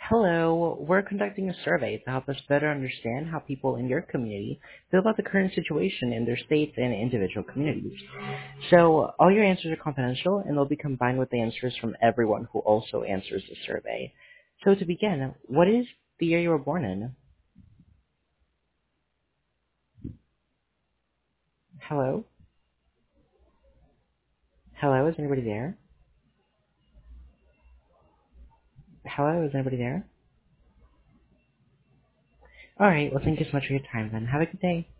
Hello, we're conducting a survey to help us better understand how people in your community feel about the current situation in their states and individual communities. So, all your answers are confidential and they'll be combined with the answers from everyone who also answers the survey. So, to begin, what is the year you were born in? Hello? Hello, is anybody there? Hello, is anybody there? Alright, well, thank you so much for your time then. Have a good day.